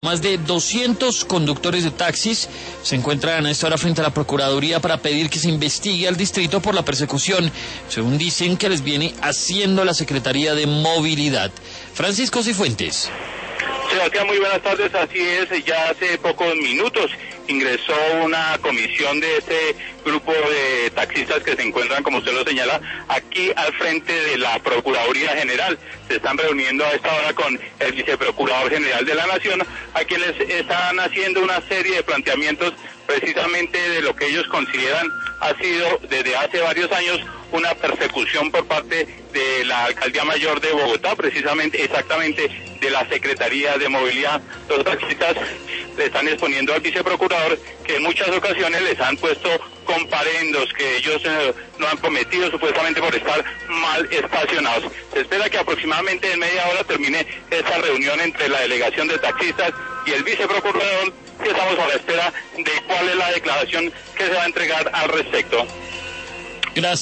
Más de 200 conductores de taxis se encuentran a esta hora frente a la Procuraduría para pedir que se investigue al distrito por la persecución, según dicen que les viene haciendo la Secretaría de Movilidad. Francisco Cifuentes. Sebastián, muy buenas tardes. Así es, ya hace pocos minutos ingresó una comisión de este grupo de taxistas que se encuentran, como usted lo señala, aquí al frente de la Procuraduría General. Se están reuniendo a esta hora con el Viceprocurador General de la Nación, a quienes están haciendo una serie de planteamientos precisamente de lo que ellos consideran ha sido desde hace varios años una persecución por parte de la Alcaldía Mayor de Bogotá, precisamente, exactamente de la Secretaría de Movilidad. Los taxistas le están exponiendo al viceprocurador que en muchas ocasiones les han puesto comparendos que ellos no han cometido supuestamente por estar mal estacionados. Se espera que aproximadamente en media hora termine esta reunión entre la delegación de taxistas y el viceprocurador, y estamos a la espera de cuál es la declaración que se va a entregar al respecto. Gracias.